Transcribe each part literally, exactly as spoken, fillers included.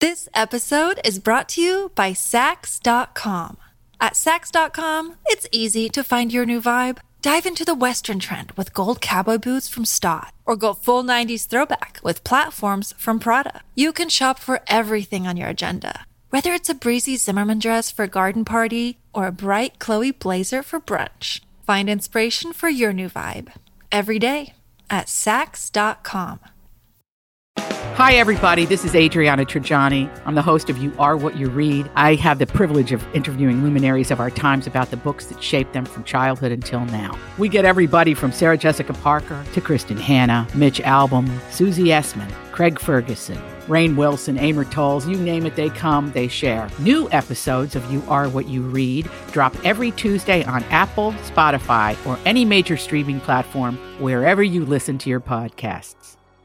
This episode is brought to you by Sax dot com. At Sax dot com, it's easy to find your new vibe. Dive into the Western trend with gold cowboy boots from Stott, or go full nineties throwback with platforms from Prada. You can shop for everything on your agenda, whether it's a breezy Zimmermann dress for a garden party or a bright Chloe blazer for brunch. Find inspiration for your new vibe every day at Sax dot com. Hi, everybody. This is Adriana Trajani. I'm the host of You Are What You Read. I have the privilege of interviewing luminaries of our times about the books that shaped them from childhood until now. We get everybody from Sarah Jessica Parker to Kristen Hanna, Mitch Albom, Susie Essman, Craig Ferguson, Rainn Wilson, Amor Tolls, you name it, they come, they share. New episodes of You Are What You Read drop every Tuesday on Apple, Spotify, or any major streaming platform wherever you listen to your podcasts.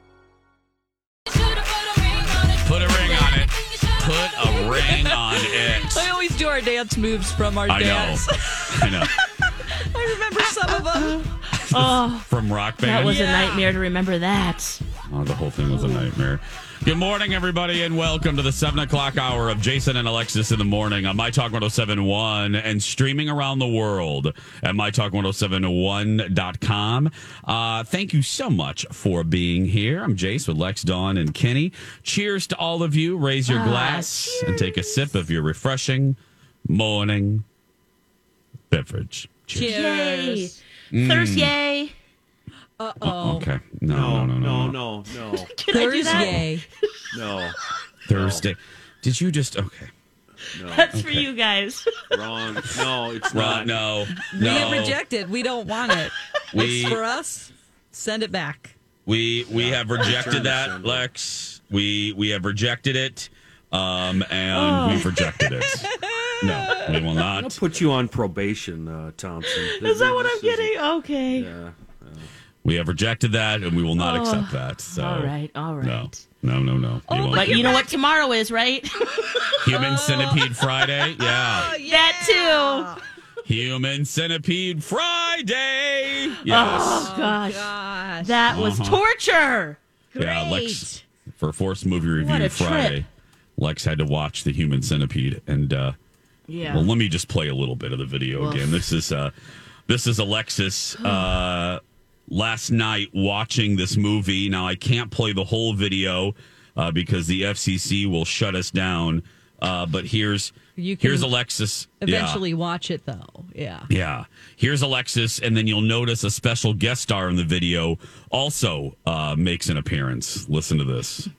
Put a ring on it. Put a ring on it. I always do our dance moves from our I dance. know. I know. I remember some of them. Oh, From Rock Band. that was Yeah. a nightmare to remember that. Oh, the whole thing was a nightmare. Good morning, everybody, and welcome to the seven o'clock hour of Jason and Alexis in the morning on My Talk ten seventy-one and streaming around the world at my talk ten seventy-one dot com. Uh, thank you so much for being here. I'm Jace with Lex, Dawn, and Kenny. Cheers to all of you. Raise your Ah, glass and take a sip of your refreshing morning beverage. Cheers. Yay. Thursday. Uh-oh. Okay. No, no, no, no, no, no, no, Can I do that? Thursday. no. Thursday. Did you just... Okay. No, That's for you guys. wrong. No, it's Right, not. no, We no. get rejected. We don't want it. We- It's for us. Send it back. We we have rejected Return that, send. Lex. We we have rejected it, um, and we've rejected it. No, we will I'll not. put you on probation, uh, Thompson. Is that what I'm This is- getting? Okay. Yeah. We have rejected that, and we will not accept that. So, All right. All right. no, no, no, no. We won't. But you know what tomorrow is, right? Human Centipede Friday, yeah. That too. Human Centipede Friday, yes. Oh, gosh. Gosh. That was Uh-huh. torture. Yeah, Lex, for Forced Movie What Review a Friday, trip. Lex had to watch the Human Centipede, and uh, Yeah. well, let me just play a little bit of the video Oof. again. This is uh, this is Alexis uh, last night watching this movie. Now I can't play the whole video uh, because the F C C will shut us down. Uh, but here's You can here's Alexis. Eventually watch it, though. Yeah. Yeah. yeah, here's Alexis, and then you'll notice a special guest star in the video also uh, makes an appearance. Listen to this.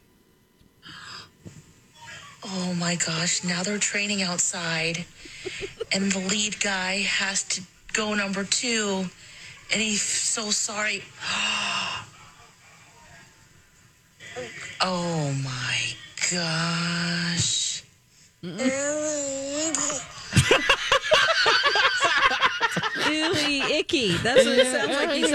Oh my gosh, now they're training outside, and the lead guy has to go number two, and he's so sorry. Oh my gosh. Really icky. That's what it sounds like he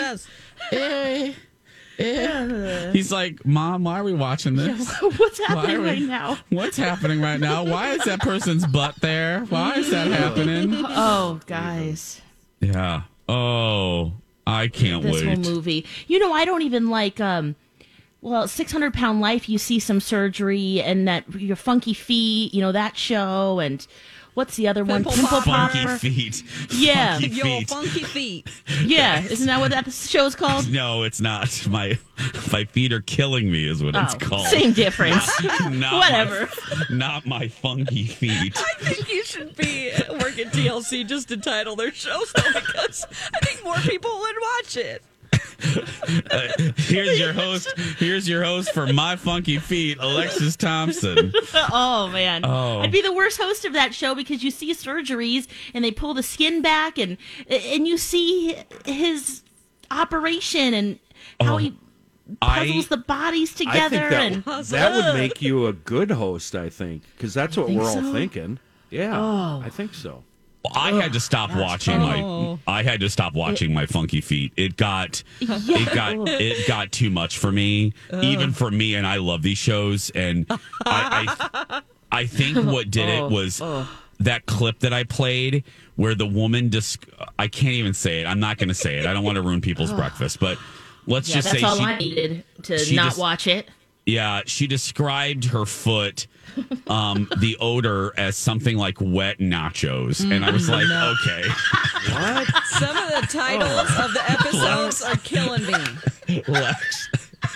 says. He's like, Mom, why are we watching this? What's Why happening are we- right now? What's happening right now? Why is that person's butt there? Why is that happening? Oh, guys. Yeah. Oh, I can't This wait. whole movie. You know, I don't even like, um, well, six hundred pound Life, you see some surgery and that your funky feet, you know, that show. And what's the other one? Pimple Pimple Funky Popper. feet. Yeah. Funky Yo, feet. funky feet. Yeah. Isn't that what that show's called? No, it's not. My my feet are killing me is what it's Oh, called. same difference. Not Whatever. My, not my funky feet. I think you should be work at T L C just to title their shows, though, because I think more people would watch it. Uh, here's your host. Here's your host for My Funky Feet, Alexis Thompson. Oh man, Oh. I'd be the worst host of that show because you see surgeries and they pull the skin back and and you see his operation and how Oh, he I- puzzles the bodies I together think that, and that would make you a good host, I think, because that's what think we're all so? thinking. Yeah, Oh. I think so. I had to stop watching funny. my. I had to stop watching my Funky Feet. It got, it got, it got too much for me, even for me. And I love these shows. And I, I, I think what did it was that clip that I played where the woman just. I can't even say it. I'm not going to say it. I don't want to ruin people's breakfast. But let's yeah, just that's say all she, I needed to she not just- watch it. Yeah, she described her foot, um, the odor as something like wet nachos. And I was like, no. okay. What? Some of the titles of the episodes are killing me. Lex.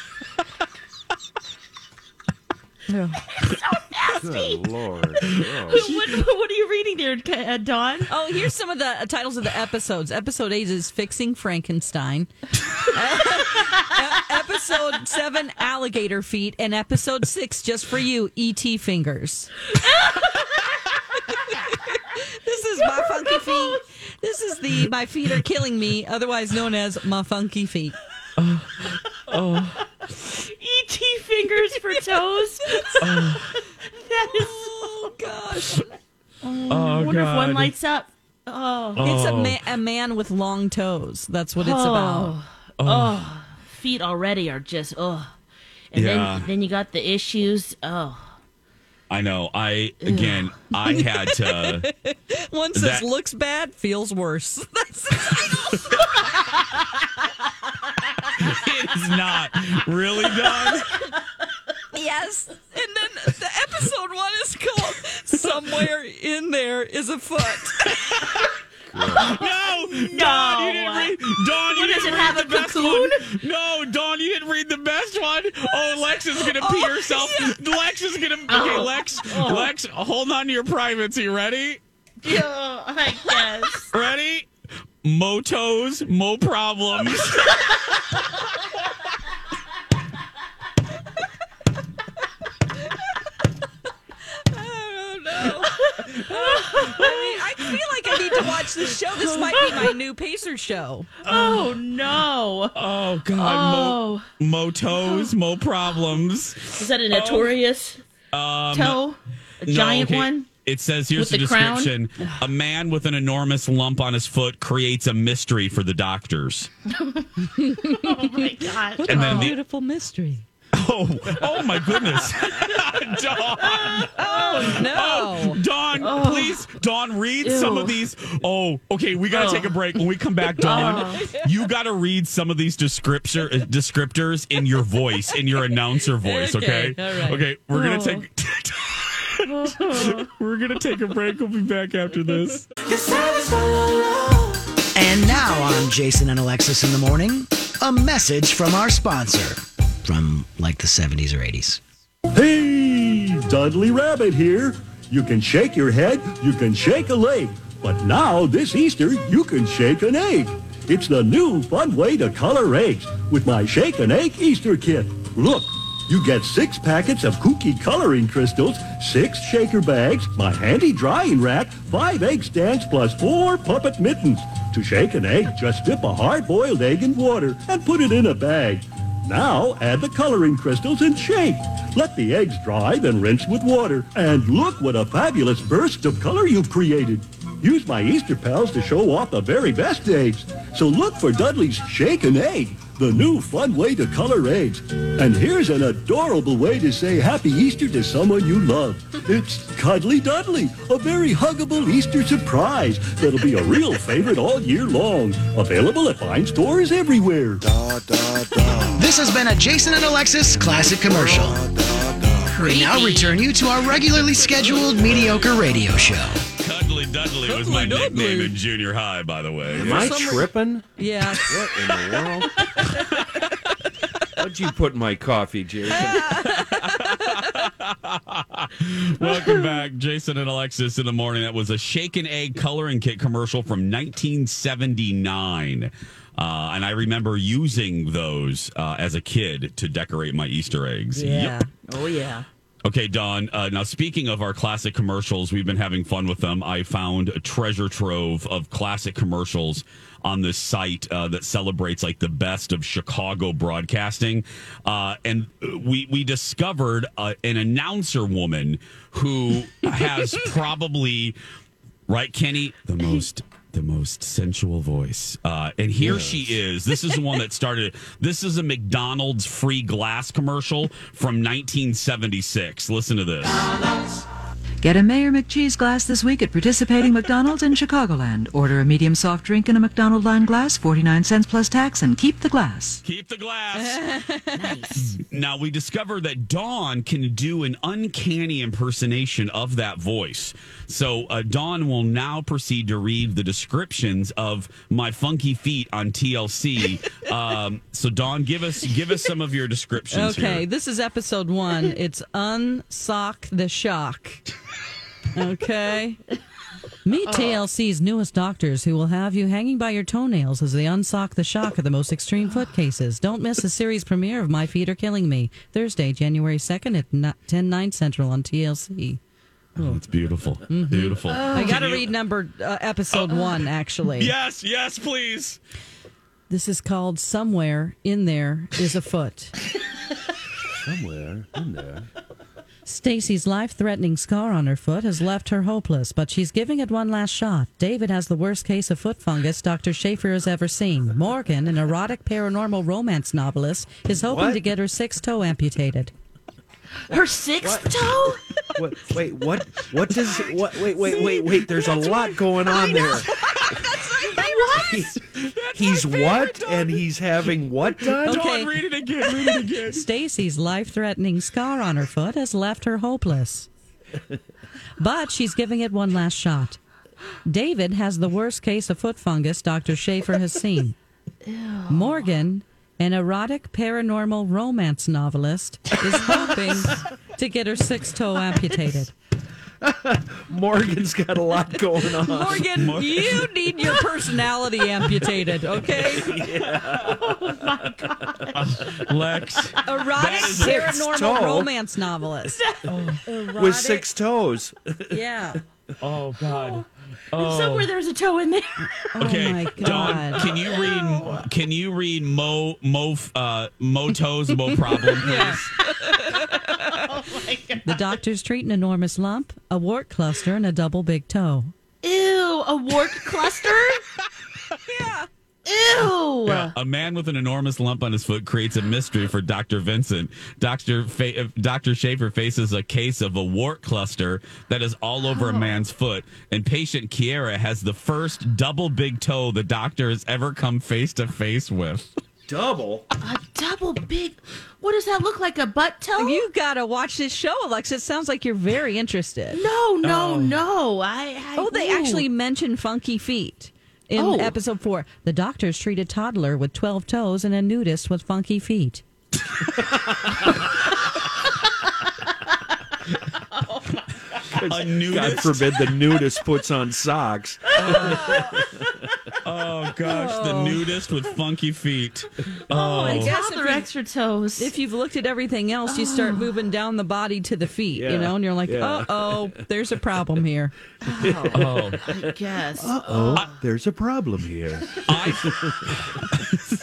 Good Lord. Oh. what, what are you reading there, uh, Dawn? Oh, here's some of the uh, titles of the episodes. Episode eight is Fixing Frankenstein. uh, episode seven, Alligator Feet. And episode six, just for you, E T Fingers. This is My Funky Feet. This is the My Feet Are Killing Me, otherwise known as My Funky Feet. Oh. oh. E T Fingers for toes. Oh. That is. Oh, gosh. Oh, Oh, I wonder God. if one lights up. Oh. It's a, Oh. ma- a man with long toes. That's what it's oh. about. Oh. Feet already are just, oh. And Yeah. then, then you got the issues. Oh. I know. I, again, I had to. One says That- looks bad, feels worse. That's the title. It is not really done. Yes. And then the episode one is called Somewhere in There is a Foot. No, Dawn, you didn't read. Dawn, you What, didn't does it read have the a best cocoon? one. No, Dawn, you didn't read the best one. Oh, Lex is gonna pee Oh, herself. yeah. Lex is gonna. Okay, Lex, Lex, hold on to your privates. You ready? Yeah, I guess. Ready? Motos, mo problems. I don't know. I mean, I feel like I need to watch this show. This might be my new Pacer show. Oh, no. Oh God, Oh. mo, motos, mo problems. Is that a notorious Um, toe? A no, giant okay. one? It says here's With the the crown? description: a man with an enormous lump on his foot creates a mystery for the doctors. Oh, my God. And then the, Beautiful mystery. oh, oh my goodness, Dawn. Oh, no. Oh, Dawn, please, Dawn, read Ew. some of these. Oh, okay, we got to Oh. take a break. When we come back, Dawn, you got to read some of these descriptor, uh, descriptors in your voice, in your announcer voice, okay? Okay, all right. Okay, we're going Oh. to take... We're going to take a break. We'll be back after this. And now on Jason and Alexis in the Morning, a message from our sponsor from like the seventies or eighties. Hey, Dudley Rabbit here. You can shake your head, you can shake a leg, but now this Easter you can shake an egg. It's the new fun way to color eggs with my Shake an Egg Easter kit. Look, you get six packets of kooky coloring crystals, six shaker bags, my handy drying rack, five egg stands, plus four puppet mittens. To shake an egg, just dip a hard-boiled egg in water and put it in a bag. Now add the coloring crystals and shake. Let the eggs dry, then rinse with water. And look what a fabulous burst of color you've created. Use my Easter pals to show off the very best eggs. So look for Dudley's Shake an Egg, the new fun way to color eggs. And here's an adorable way to say Happy Easter to someone you love. It's Cuddly Dudley, a very huggable Easter surprise that'll be a real favorite all year long. Available at fine stores everywhere. This has been a Jason and Alexis classic commercial. We now return you to our regularly scheduled mediocre radio show. Cuddly Dudley was my Cuddly Dudley. nickname in junior high, by the way. Am I some re- tripping? Yeah. What in the world? What'd you put in my coffee, Jason? Welcome back, Jason and Alexis in the morning. That was a Shake an Egg coloring kit commercial from nineteen seventy-nine. Uh, and I remember using those uh, as a kid to decorate my Easter eggs. Yeah. Yep. Oh, yeah. Okay, Dawn. Uh, now, speaking of our classic commercials, we've been having fun with them. I found a treasure trove of classic commercials on this site uh, that celebrates like the best of Chicago broadcasting. Uh, and we we discovered uh, an announcer woman who has probably, right, Kenny, the most the most sensual voice. Uh, and here yes. she is. This is the one that started. This is a McDonald's free glass commercial from nineteen seventy-six. Listen to this. Get a Mayor McCheese glass this week at participating McDonald's in Chicagoland. Order a medium soft drink in a McDonald line glass, forty-nine cents plus tax, and keep the glass. Keep the glass. Nice. Now, we discovered that Dawn can do an uncanny impersonation of that voice. So uh, Dawn will now proceed to read the descriptions of my funky feet on T L C. Um, so Dawn, give us give us some of your descriptions. Okay, here. this is episode one. It's Unsock the Shock. Okay. Meet T L C's newest doctors who will have you hanging by your toenails as they unsock the shock of the most extreme foot cases. Don't miss the series premiere of My Feet Are Killing Me, Thursday, January second at ten, nine Central on T L C. Oh, it's beautiful. Mm-hmm. Beautiful. Oh. I got to read number uh, episode uh, one, actually. Yes, yes, please. This is called Somewhere in There Is a Foot. Somewhere in there. Stacy's life-threatening scar on her foot has left her hopeless, but she's giving it one last shot. David has the worst case of foot fungus Doctor Schaefer has ever seen. Morgan, an erotic paranormal romance novelist, is hoping What? to get her sixth toe amputated. Her sixth what? toe? What? Wait, what? What does? What? Wait, wait, wait, wait. There's a lot going on there. What? He's, he's what? Done. And he's having what done? Okay. Dawn, read it again. Read it again. Stacy's life-threatening scar on her foot has left her hopeless, but she's giving it one last shot. David has the worst case of foot fungus Doctor Schaefer has seen. Ew. Morgan, an erotic paranormal romance novelist, is hoping to get her sixth toe amputated. Morgan's got a lot going on. Morgan, Morgan, you need your personality amputated, okay? Yeah. Oh, my God. Uh, Lex. Erotic paranormal romance novelist. Oh. With six toes. Yeah. Oh, God. Oh. Somewhere there's a toe in there. Okay, oh my God. Dawn, can you read? Can you read Mo Mo uh, Mo Toes Mo Problem, please? Yeah. Oh my God. The doctors treat an enormous lump, a wart cluster, and a double big toe. Ew, a wart cluster? Yeah. Ew. Yeah, a man with an enormous lump on his foot creates a mystery for Doctor Vincent. Doctor Fa- Doctor Schaefer faces a case of a wart cluster that is all over oh. a man's foot, and patient Kiera has the first double big toe the doctor has ever come face to face with. Double? A double big... What does that look like, a butt toe? You got to watch this show, Alexa. It sounds like you're very interested. No, no, oh. no. I, I Oh, they ooh. actually mention funky feet. In oh. episode four, the doctors treat a toddler with twelve toes and a nudist with funky feet. A nudist? God forbid the nudist puts on socks. Oh, oh gosh, oh. the nudist with funky feet. Oh, and toddler extra toes. If you've looked at everything else, you start moving down the body to the feet, yeah. you know, and you're like, yeah. uh oh, there's a problem here. Oh, oh. I guess. Uh oh, there's a problem here. I...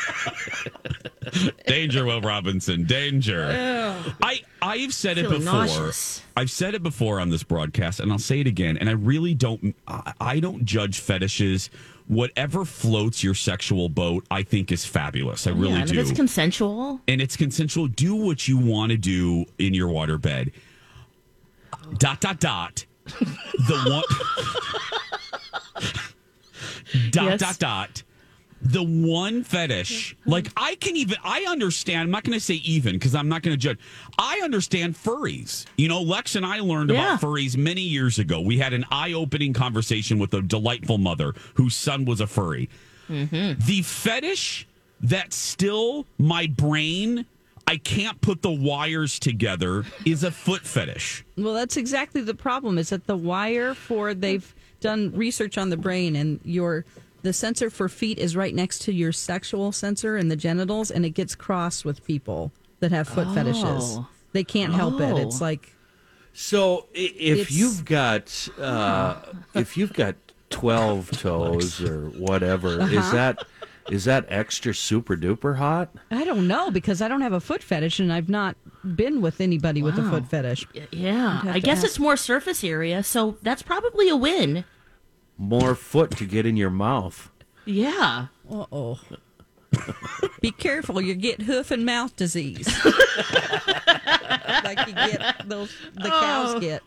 Danger, Will Robinson. Danger. Ew. I, I've said it before. Nauseous. I've said it before on this broadcast, and I'll say it again. And I really don't, I, I don't judge fetishes. Whatever floats your sexual boat, I think is fabulous. I really yeah, and do. If it's consensual. And it's consensual. Do what you want to do in your waterbed. Oh. Dot, dot, dot. The one. dot, yes. dot, dot. The one fetish, like I can even, I understand, I'm not going to say even because I'm not going to judge. I understand furries. You know, Lex and I learned yeah. about furries many years ago. We had an eye-opening conversation with a delightful mother whose son was a furry. Mm-hmm. The fetish that still my brain, I can't put the wires together, is a foot fetish. Well, that's exactly the problem, is that the wire for, they've done research on the brain, and your... the sensor for feet is right next to your sexual sensor in the genitals, and it gets crossed with people that have foot oh. fetishes. They can't help oh. it. It's like... So if you've got uh, if you've got twelve toes or whatever, uh-huh. is that is that extra super duper hot? I don't know, because I don't have a foot fetish, and I've not been with anybody wow. with a foot fetish. Yeah, I guess ask. It's more surface area, so that's probably a win. More foot to get in your mouth. Yeah. Uh-oh. Be careful, you get hoof and mouth disease. Like you get those, the cows oh. get.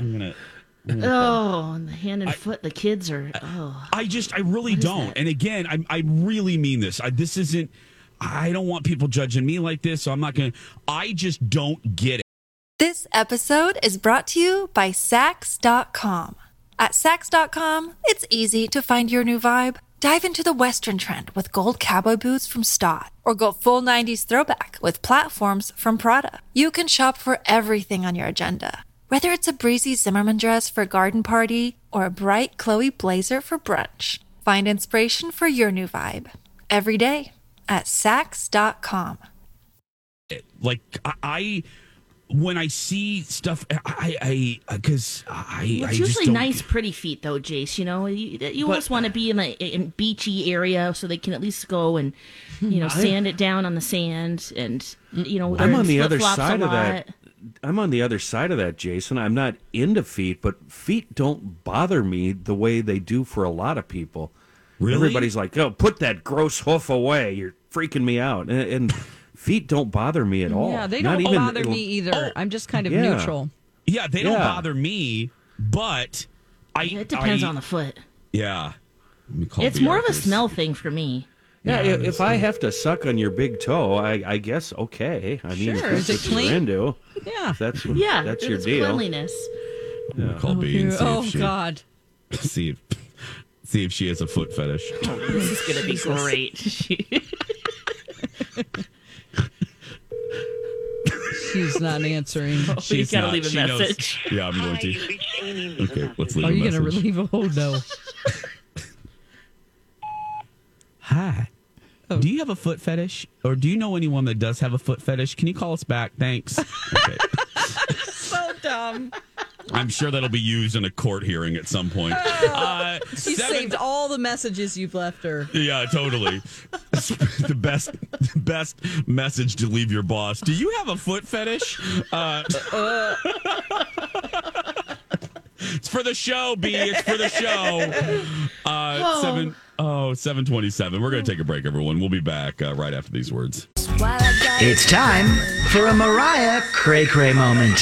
I'm gonna. Oh, and the hand and I, foot, the kids are. Oh, I just, I really don't. That? And again, I, I really mean this. I, this isn't. I don't want people judging me like this, so I'm not gonna. I just don't get it. This episode is brought to you by Sax dot com. At Sax dot com, it's easy to find your new vibe. Dive into the Western trend with gold cowboy boots from Stott, or go full nineties throwback with platforms from Prada. You can shop for everything on your agenda, whether it's a breezy Zimmermann dress for a garden party or a bright Chloe blazer for brunch. Find inspiration for your new vibe every day at Sax dot com. Like, I... I when I see stuff, I, I, because I, well, I it's just usually don't... nice, pretty feet, though, Jace. You know, you, you But- always want to be in a in beachy area so they can at least go and, you know, sand it down on the sand, and you know, I'm wear on the other flip-flops side a of that. lot. I'm on the other side of that, Jason. I'm not into feet, but feet don't bother me the way they do for a lot of people. Really? Everybody's like, "Oh, put that gross hoof away. You're freaking me out." And, and feet don't bother me at all. Yeah, they Not don't even- bother me either. I'm just kind of Yeah. neutral. Yeah, they don't Yeah. bother me, but I... It depends I- on the foot. Yeah. Let me call It's more of a Beatrice. smell thing for me. Yeah, Yeah, if, if I have to suck on your big toe, I, I guess okay. I mean, Sure. if that's Is it what you're clean? into, Yeah. if that's what, Yeah, that's your it's deal. cleanliness. I'm gonna call B and see Oh, if she, God. see if see if she has a foot fetish. This is gonna be great. She's not answering. She's gotta not. leave a She knows- message. Yeah, I'm going to. Okay, let's leave Are a you going to message. relieve? Oh, no. Hi. Do you have a foot fetish? Or do you know anyone that does have a foot fetish? Can you call us back? Thanks. Okay. So dumb. I'm sure that'll be used in a court hearing at some point. Uh, She seven- saved all the messages you've left her. Yeah, totally. the best best message to leave your boss. Do you have a foot fetish? Uh, it's for the show, B. It's for the show. Uh, Oh. seven oh seven twenty seven. We're gonna take a break, everyone. We'll be back uh, right after these words. It's time for a Mariah Cray Cray moment.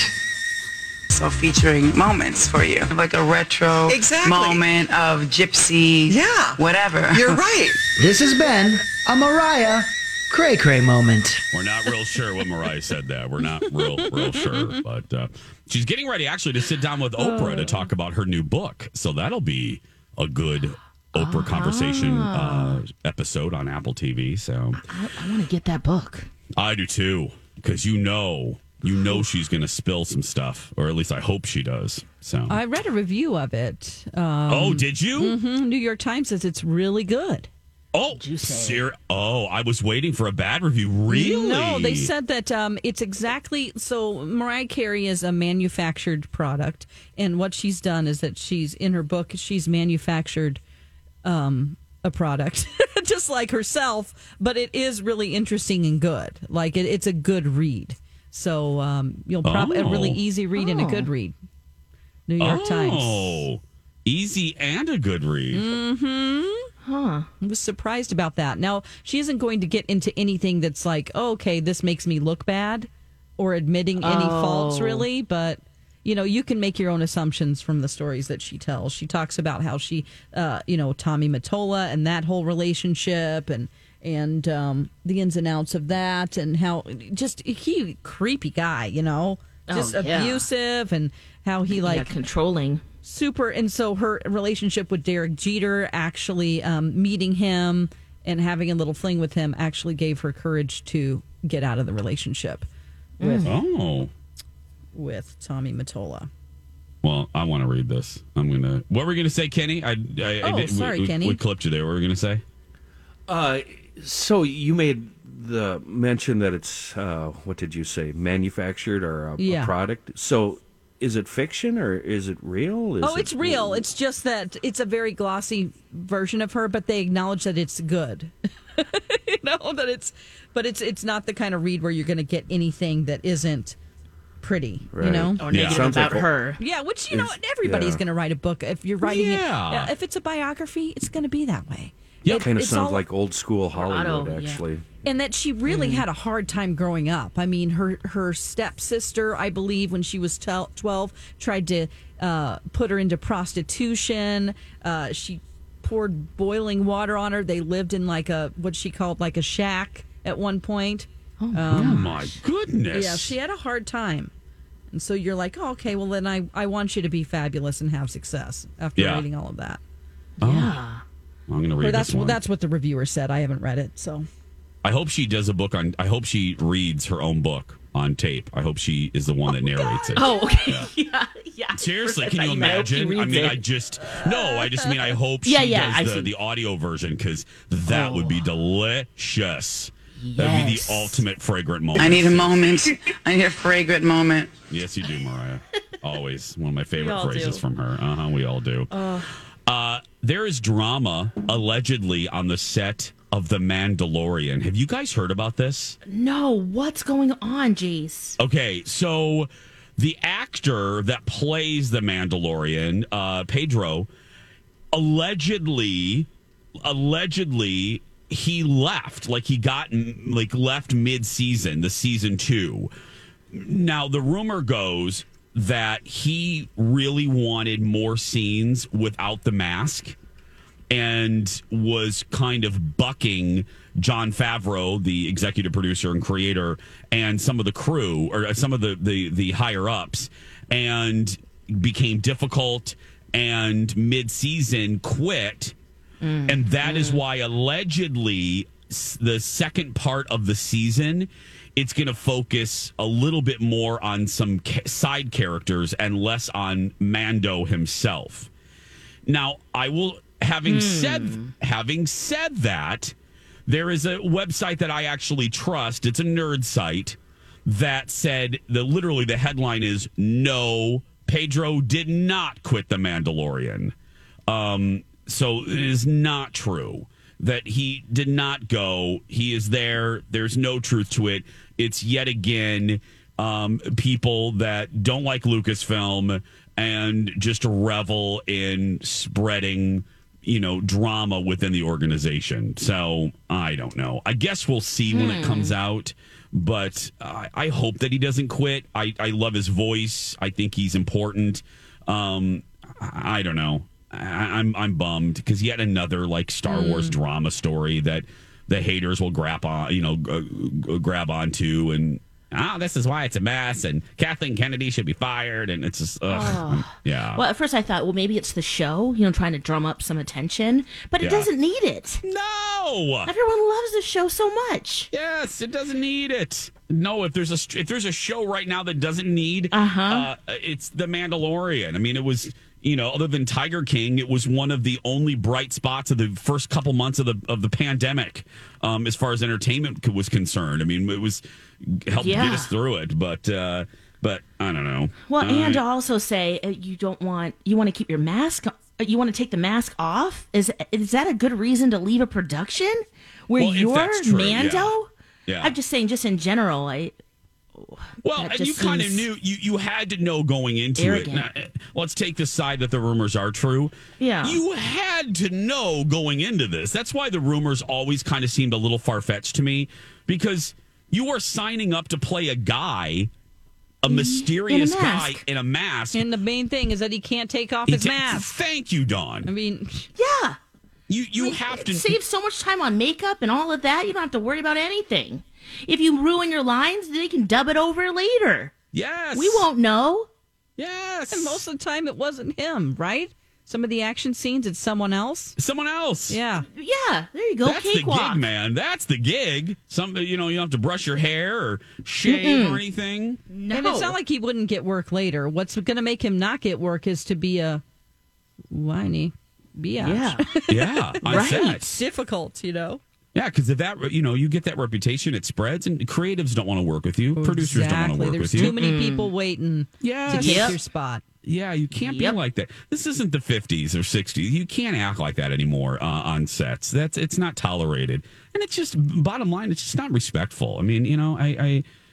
So featuring moments for you, like a retro Exactly. moment of gypsy, Yeah. whatever. You're right. This has been a Mariah Cray Cray moment. We're not real sure when Mariah said that. We're not real, real sure. But uh, she's getting ready, actually, to sit down with Oprah to talk about her new book. So that'll be a good Oprah conversation uh, episode on Apple T V. So I, I want to get that book. I do too, because you know, you know she's going to spill some stuff, or at least I hope she does. So I read a review of it. Um, oh, did you? mhm, New York Times says it's really good. Oh, ser- oh, I was waiting for a bad review. Really? No, they said that um, it's exactly so. Mariah Carey is a manufactured product, and what she's done is that she's in her book. She's manufactured um, a product, just like herself, but it is really interesting and good. Like it, it's a good read. So um, you'll probably a really Oh. easy read and a good read. New York oh, Times. Oh, easy and a good read. Mm-hmm. Huh. I was surprised about that. Now, she isn't going to get into anything that's like, oh, okay, this makes me look bad or admitting any Oh. faults, really. But, you know, you can make your own assumptions from the stories that she tells. She talks about how she, uh, you know, Tommy Mottola and that whole relationship and and um, the ins and outs of that and how just he creepy guy, you know, just Oh, yeah. abusive and how he like Yeah, controlling. super. And so her relationship with Derek Jeter, actually um, meeting him and having a little fling with him, actually gave her courage to get out of the relationship with Oh. with Tommy Mottola. Well, I want to read this. I'm going to. What were we going to say, Kenny? I, I, I Oh, did, sorry, we, Kenny. We clipped you there. What were we going to say? Uh, so you made the mention that it's uh, what did you say? Manufactured or a, Yeah. a product? So is it fiction or is it real? Is Oh, it- it's real. It's just that it's a very glossy version of her, but they acknowledge that it's good. You know that it's, but it's it's not the kind of read where you're going to get anything that isn't pretty. Right. You know, Or Yeah. negative Sounds about like a- her. yeah. Which you know, It's- everybody's yeah. going to write a book. If you're writing Yeah. it, uh, if it's a biography, it's going to be that way. Yeah, It- kind of it's sounds all- like old school Hollywood, Colorado, yeah. actually. and that she really Mm. had a hard time growing up. I mean, her her stepsister, I believe, when she was tel- twelve, tried to uh, put her into prostitution. Uh, she poured boiling water on her. They lived in like a what she called like a shack at one point. Oh Um, my goodness. Yeah, she had a hard time. And so you're like, oh, okay, well, then I, I want you to be fabulous and have success after Yeah. reading all of that. Yeah. I'm going to Or read that's this one. that's what the reviewer said. I haven't read it, so. I hope she does a book on. I hope she reads her own book on tape. I hope she is the one that narrates it. Oh, okay. Yeah, yeah. Seriously, I can thought you you meant I hope she imagine? I reads mean, it. I just no. I just mean I hope she Yeah, yeah, I does see. the, the audio version because that would be delicious. That'd be the Yes. ultimate fragrant moment. I need a moment. I need a fragrant moment. Yes, you do, Mariah. Always one of my favorite all phrases do. from her. Uh huh. We all do. Uh, there is drama allegedly on the set of The Mandalorian. Have you guys heard about this? No, what's going on, Jace? Okay, so the actor that plays the Mandalorian, uh, Pedro, allegedly, allegedly, he left. Like he got like left mid-season, the season two. Now the rumor goes that he really wanted more scenes without the mask and was kind of bucking Jon Favreau, the executive producer and creator, and some of the crew or some of the, the, the higher ups, and became difficult and mid-season quit. Mm. And that mm. is why allegedly the second part of the season, it's going to focus a little bit more on some ca- side characters and less on Mando himself. Now, I will... Having hmm. said having said that, there is a website that I actually trust. It's a nerd site that said the literally the headline is no, Pedro did not quit The Mandalorian. Um, so it is not true that he did not go. He is there. There's no truth to it. It's yet again um, people that don't like Lucasfilm and just revel in spreading, you know, drama within the organization. So I don't know. I guess we'll see when hmm. it comes out. But uh, I hope that he doesn't quit. I, I love his voice. I think he's important. Um, I, I don't know. I, I'm I'm bummed because yet another like Star mm. Wars drama story that the haters will grab on, you know, g- grab onto, and ah, this is why it's a mess, and Kathleen Kennedy should be fired, and it's just, ugh, oh. yeah. Well, at first I thought, well, maybe it's the show, you know, trying to drum up some attention, but it Yeah. doesn't need it. No, everyone loves the show so much. Yes, it doesn't need it. No, if there's a if there's a show right now that doesn't need, uh-huh. uh, it's The Mandalorian. I mean, it was, you know, other than Tiger King, it was one of the only bright spots of the first couple months of the of the pandemic, um, as far as entertainment was concerned. I mean, it was helped Yeah. get us through it, but uh, but I don't know. Well, Uh, and to also say uh, you don't want you want to keep your mask. uh, You want to take the mask off. Is is that a good reason to leave a production where Well, if you're that's true, Mando? yeah. Yeah. I'm just saying, just in general, I. Well, that and just you kind of seems knew, you, you had to know going into arrogant. it. Now, let's take the side that the rumors are true. Yeah. You had to know going into this. That's why the rumors always kind of seemed a little far-fetched to me, because you are signing up to play a guy, a mysterious guy mask. in a mask. And the main thing is that he can't take off He his ta- mask. Thank you, Dawn. I mean, Yeah. You you Like, have it to save so much time on makeup and all of that. You don't have to worry about anything. If you ruin your lines, they can dub it over later. Yes. We won't know. Yes. and most of the time it wasn't him, right? Some of the action scenes, it's someone else. Someone else. Yeah. Yeah, there you go. That's Cakewalk. the gig, man. That's the gig. Some, you know, you don't have to brush your hair or shave Mm-mm. or anything. No. And it's not like he wouldn't get work later. What's going to make him not get work is to be a whiny biatch. Yeah. Yeah, on Right. set. It's difficult, you know? Yeah, because if that, you know, you get that reputation, it spreads, and creatives don't want to work with you. Producers don't want to work There's with you. too many people waiting Yes. to get Yep. your spot. Yeah, you can't Yep. be like that. This isn't the fifties or sixties. You can't act like that anymore uh, on sets. That's it's not tolerated, and it's just bottom line. It's just not respectful. I mean, you know, I, I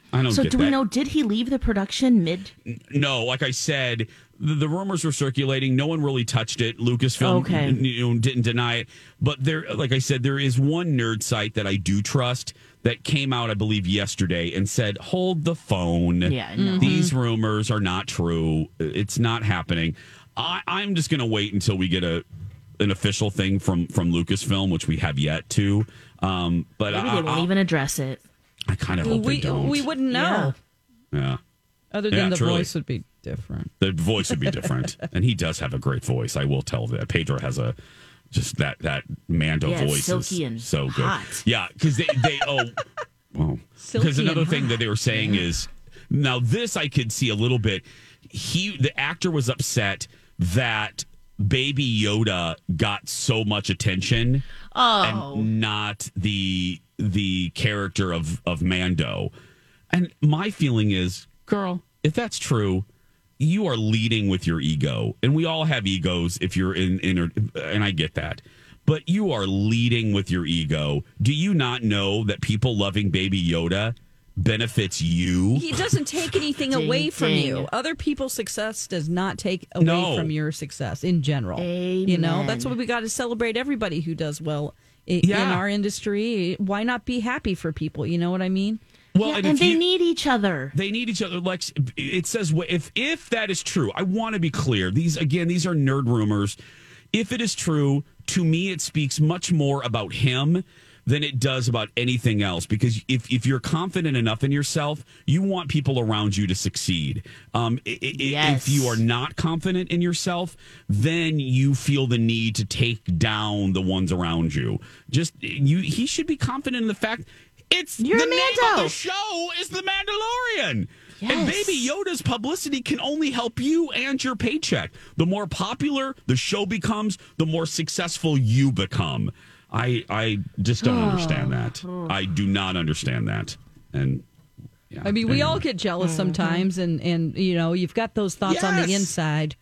I don't so get do that. we know, did he leave the production mid? No, like I said, the, the rumors were circulating. No one really touched it. Lucasfilm Okay. you know, didn't deny it. But there, like I said, there is one nerd site that I do trust that came out, I believe, yesterday and said, hold the phone. Yeah, no. These rumors are not true. It's not happening. I, I'm just going to wait until we get a an official thing from, from Lucasfilm, which we have yet to. Um, but Maybe I, they won't I, even address it. I kind of hope we, they don't. We wouldn't know. Yeah. Yeah. Other than Yeah, the truly. voice would be different. The voice would be different, and he does have a great voice. I will tell that Pedro has a just that that Mando Yeah, it's voice silky is and so good. hot. Yeah, because they they oh well Silky because another and thing hot. that they were saying is now this I could see a little bit. He the actor was upset that Baby Yoda got so much attention Oh. and not the the character of of Mando. And my feeling is, girl, if that's true, you are leading with your ego, and we all have egos. If you're in, in and I get that, but you are leading with your ego. Do you not know that people loving Baby Yoda benefits you? He doesn't take anything Ding, away from ding. you. Other people's success does not take away No. from your success in general. You know, that's why we got to celebrate everybody who does well i- Yeah. in our industry. Why not be happy for people? You know what I mean? Well, Yeah, and, and if they you- need each other. They need each other. Lex, it says if if that is true, I want to be clear. These again, these are nerd rumors. If it is true, to me, it speaks much more about him than it does about anything else. Because if if you're confident enough in yourself, you want people around you to succeed. Um, i- i- Yes. If you are not confident in yourself, then you feel the need to take down the ones around you. Just you, he should be confident in the fact. It's You're the a name Mando. of the show is The Mandalorian. And Yes. Baby Yoda's publicity can only help you and your paycheck. The more popular the show becomes, the more successful you become. I I just don't understand that. I do not understand that. And yeah, I mean, we anyway. all get jealous sometimes, and, and you know, you've got those thoughts on the Yes. inside.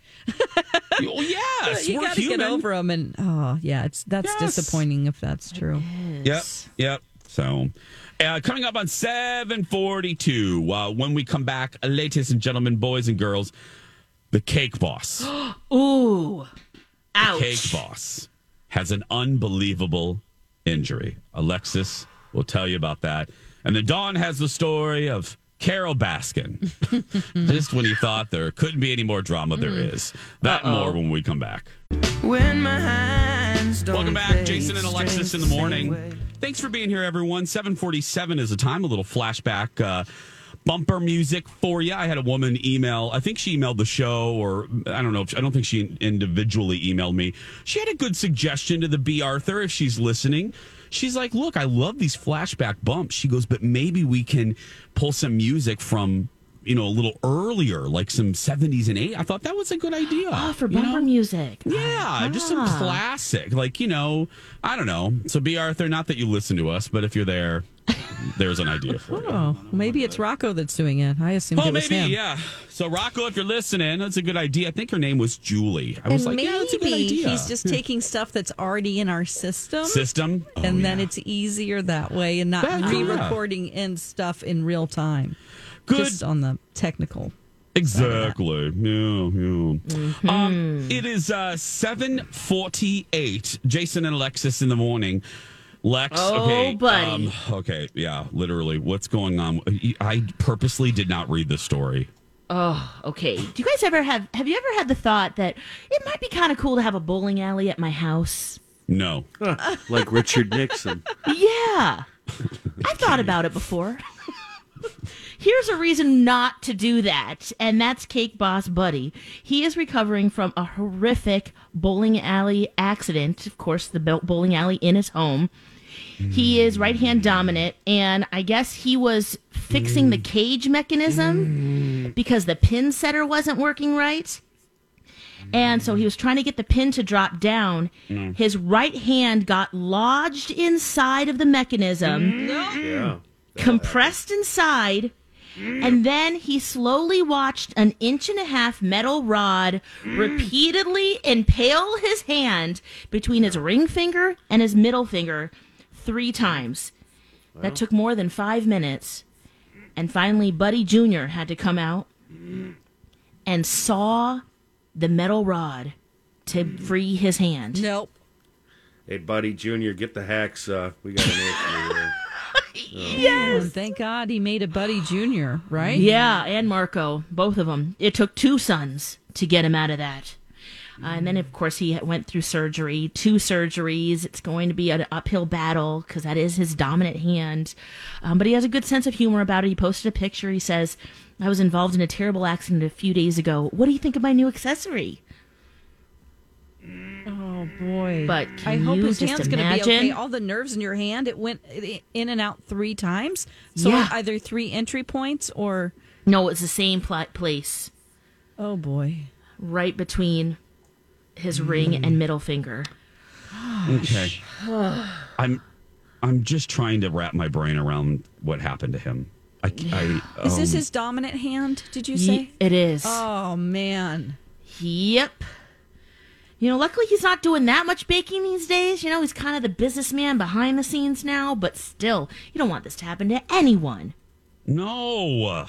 Oh, yes, you we're got to human. get over them, and oh yeah, it's that's Yes. disappointing if that's true. Yep, yep. So, uh, coming up on seven forty-two, uh, when we come back, ladies and gentlemen, boys and girls, the Cake Boss. Ooh. Ouch. Cake Boss has an unbelievable injury. Alexis will tell you about that. And then Dawn has the story of Carol Baskin. Just when you thought there couldn't be any more drama, there is. That and more when we come back. When my hands don't Welcome back, play Jason and Alexis in the strings morning. the same way. Thanks for being here, everyone. seven forty-seven is the time. A little flashback uh, bumper music for you. I had a woman email. I think she emailed the show, or I don't know. If, I don't think she individually emailed me. She had a good suggestion to the B. Arthur if she's listening. She's like, look, I love these flashback bumps. She goes, but maybe we can pull some music from, you know, a little earlier, like some seventies and eighties. I thought that was a good idea. Oh, for you bumper know? music. Yeah, just some Ah. classic. Like, you know, I don't know. So, B. Arthur, not that you listen to us, but if you're there, there's an idea for you. Oh, maybe it's Rocco that's doing it. I assumed Oh, it was maybe, him. yeah. So, Rocco, if you're listening, that's a good idea. I think her name was Julie. I was and like, maybe yeah, that's a good idea. he's just taking stuff that's already in our system, System? Oh, and then yeah. it's easier that way, and not That- re-recording in stuff in real time. Good. Just on the technical. Exactly. Yeah, yeah. Mm-hmm. Um, it is uh, seven forty-eight. Jason and Alexis in the morning. Lex, Oh, okay, buddy. um, okay, yeah, literally, what's going on? I purposely did not read the story. Oh, okay. Do you guys ever have, have you ever had the thought that it might be kind of cool to have a bowling alley at my house? No. Like Richard Nixon. Yeah. I've thought about it before. Here's a reason not to do that, and that's Cake Boss Buddy. He is recovering from a horrific bowling alley accident. Of course, the bo- bowling alley in his home. He is right-hand dominant, and I guess he was fixing the cage mechanism because the pin setter wasn't working right. And so he was trying to get the pin to drop down. His right hand got lodged inside of the mechanism, Yeah. compressed inside, and then he slowly watched an inch and a half metal rod repeatedly impale his hand between his ring finger and his middle finger three times. That took more than five minutes. And finally, Buddy Junior had to come out and saw the metal rod to free his hand. Nope. Hey, Buddy Junior, get the hacksaw. We got an issue here. Yes. Oh, thank God he made a Buddy Junior, right? Yeah, and Marco, both of them. It took two sons to get him out of that. Uh, and then, of course, he went through surgery, two surgeries. It's going to be an uphill battle because that is his dominant hand. Um, but he has a good sense of humor about it. He posted a picture. He says, I was involved in a terrible accident a few days ago. What do you think of my new accessory? Oh, boy. But can I hope you his just hand's going to be imagine? okay. All the nerves in your hand, it went in and out three times. So Yeah. either three entry points or... No, it's the same pla- place. Oh, boy. Right between his ring and middle finger. Okay. I'm I'm just trying to wrap my brain around what happened to him. I, I, Is this um, his dominant hand, did you Ye- say? It is. Oh, man. Yep. You know, luckily he's not doing that much baking these days. You know, he's kind of the businessman behind the scenes now, but still, you don't want this to happen to anyone. No.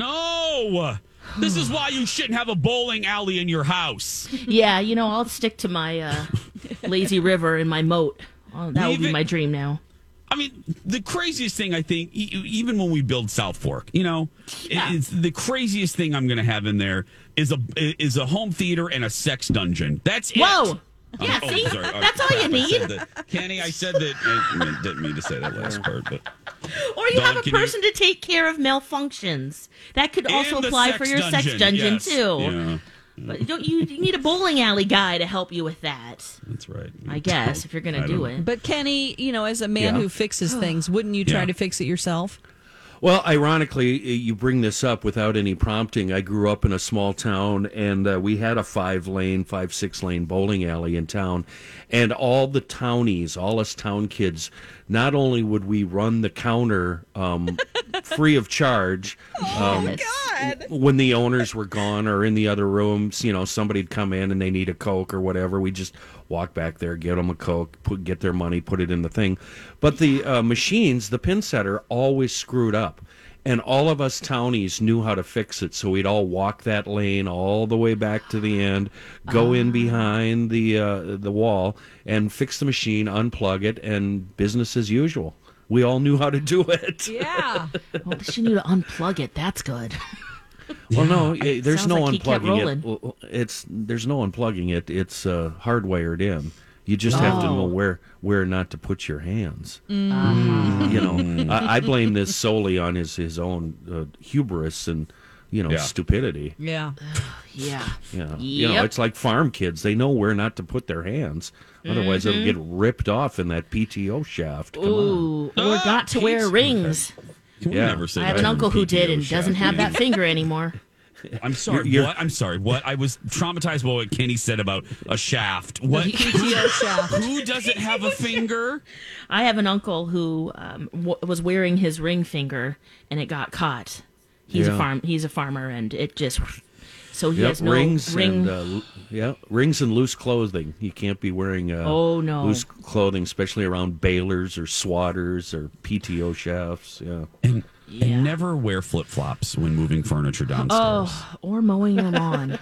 No. This is why you shouldn't have a bowling alley in your house. Yeah, you know, I'll stick to my uh, lazy river and my moat. Oh, that would Leave be it- my dream now. I mean, the craziest thing, I think, e- even when we build South Fork, you know, Yeah. it's the craziest thing I'm going to have in there is a is a home theater and a sex dungeon. That's it. Whoa! Um, Yeah, oh, see? sorry. Oh, That's all crap, you I need. said that. Kenny, I said that. I didn't mean to say that last part, but Or you Dawn, have a can you- person to take care of malfunctions. That could also And the apply sex for your sex dungeon, dungeon, yes. too. Yeah, But you, don't, you, you need a bowling alley guy to help you with that, that's right. I guess, if you're going I to do don't- it. But Kenny, you know, as a man Yeah. who fixes things, wouldn't you try Yeah. to fix it yourself? Well, ironically, you bring this up without any prompting. I grew up in a small town, and uh, we had a five-lane, five, six-lane bowling alley in town. And all the townies, all us town kids, not only would we run the counter um, free of charge um, when the owners were gone or in the other rooms, you know, somebody'd come in and they need a Coke or whatever. We just walk back there, get them a Coke, put, get their money, put it in the thing. But the uh, machines, the pin setter, always screwed up. And all of us townies knew how to fix it, so we'd all walk that lane all the way back to the end, go in behind the uh, the wall, and fix the machine, unplug it, and business as usual. We all knew how to do it. Yeah. Well, at least you knew to unplug it. That's good. Well, no, eh, there's Sounds no like he kept unplugging it. Well, It's there's no unplugging it. It's uh, hardwired in. You just have to know Oh. where where not to put your hands. Uh-huh. You know, I, I blame this solely on his his own uh, hubris and you know Yeah. stupidity. Yeah. Yeah. Yeah, you know, Yep. it's like farm kids. They know where not to put their hands. Otherwise, Mm-hmm. they'll get ripped off in that P T O shaft. Come on. Ooh, or Ah, got to wear Pete. rings. Can we Yeah. never say I have that an term, uncle who P T O did and doesn't shaft? have that finger anymore. I'm sorry. You're- you're- What? I'm sorry. What? I was traumatized by what Kenny said about a shaft. What? P T O shaft. Who doesn't have a finger? I have an uncle who um, w- was wearing his ring finger and it got caught. He's a Yeah. farm. He's a farmer, and it just so he Yep, has no rings ring. and uh, l- yeah, rings and loose clothing. You can't be wearing uh, Oh, no. loose clothing, especially around balers or swatters or P T O shafts. Yeah, And, Yeah. and never wear flip flops when moving furniture downstairs. Oh, or mowing your lawn.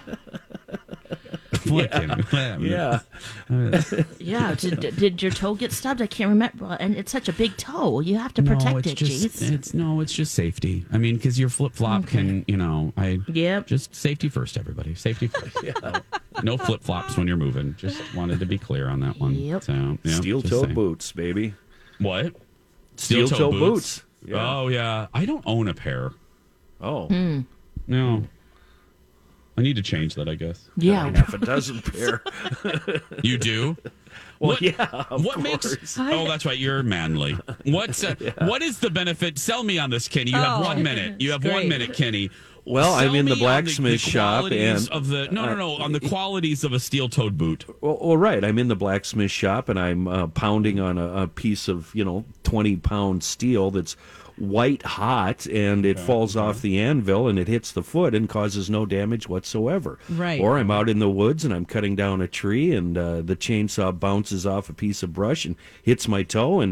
What, Kenny? yeah. Yeah, did, did your toe get stubbed? I can't remember. And it's such a big toe. You have to protect no, it's it, just Jace. it's no, it's just safety. I mean, because your flip flop can, you know, I Yep. just safety first, everybody. Safety first. yeah. No flip flops when you're moving. Just wanted to be clear on that one. Yep. So, yeah, Steel just toe saying. boots, baby. What? Steel toe boots. Yeah. Oh yeah, I don't own a pair. Oh, Hmm. No. I need to change that, I guess. Yeah. half a dozen pair. You do? Well, What- yeah, of what makes? course. Oh, that's right. You're manly. What's uh, what is the benefit? Sell me on this, Kenny. You have Oh, one minute. You have one great. minute, Kenny. Well, I'm Sell in the me on blacksmith shop, qualities and of the no, no, no, on the qualities of a steel-toed boot. Well, well, right. I'm in the blacksmith shop, and I'm uh, pounding on a, a piece of, you know, twenty-pound steel that's white hot, and it falls off the anvil, and it hits the foot and causes no damage whatsoever. Right. Or I'm out in the woods, and I'm cutting down a tree, and uh, the chainsaw bounces off a piece of brush and hits my toe, and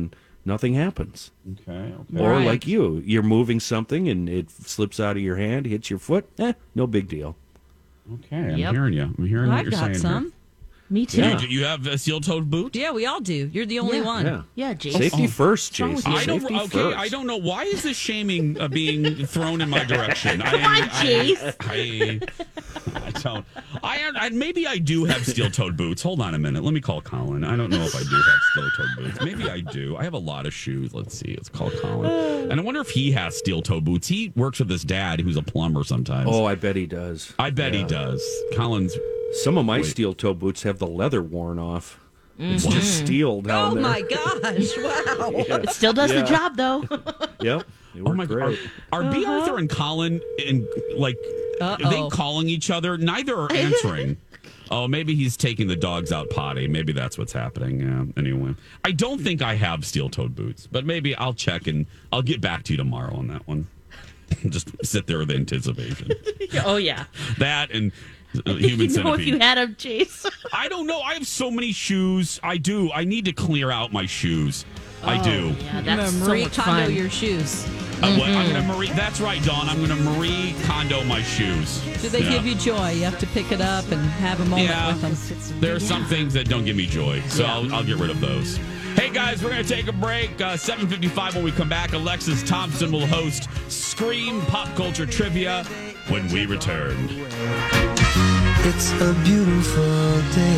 nothing happens. Okay. okay. Or Right. like you, you're moving something and it slips out of your hand, hits your foot. Eh, no big deal. Okay, I'm Yep. hearing you. I'm hearing Well, what I've you're got saying some. here. Me too. Do Yeah. You, you have a steel-toed boot? Yeah, we all do. You're the only Yeah. one. Yeah. Yeah, Jason. Safety first, What's wrong with Jason. you? I don't. Safety Okay, first. I don't know. Why is this shaming uh, being thrown in my direction? Come I, on, Jace. I, I, I don't. I, I maybe I do have steel-toed boots. Hold on a minute. Let me call Colin. I don't know if I do have steel-toed boots. Maybe I do. I have a lot of shoes. Let's see. Let's call Colin. And I wonder if he has steel-toed boots. He works with his dad, who's a plumber sometimes. Oh, I bet he does. I bet he Yeah. does. Colin's. Some of my Wait. steel toe boots have the leather worn off. It's just steel down Oh there. my gosh! Wow. It still does Yeah. the job, though. Yep. They Oh work my! Are, great. are B. Arthur and Colin in like? Are they Uh-oh. calling each other? Neither are answering. Oh, maybe he's taking the dogs out potty. Maybe that's what's happening. Yeah. Anyway, I don't think I have steel-toed boots, but maybe I'll check and I'll get back to you tomorrow on that one. Just sit there with anticipation. Oh, yeah. That and uh, You human know centipede. if you had a Chase. I don't know. I have so many shoes. I do. I need to clear out my shoes. I do. Yeah, I'm that's gonna so Marie much Kondo fun. your shoes. Uh, what, I'm gonna Marie. That's right, Dawn. I'm gonna Marie Kondo my shoes. Do they Yeah. give you joy? You have to pick it up and have a moment Yeah. with them. There are some things that don't give me joy, so Yeah. I'll, I'll get rid of those. Hey guys, we're gonna take a break. Uh, seven fifty-five when we come back. Alexis Thompson will host Scream Pop Culture Trivia when we return. It's a beautiful day.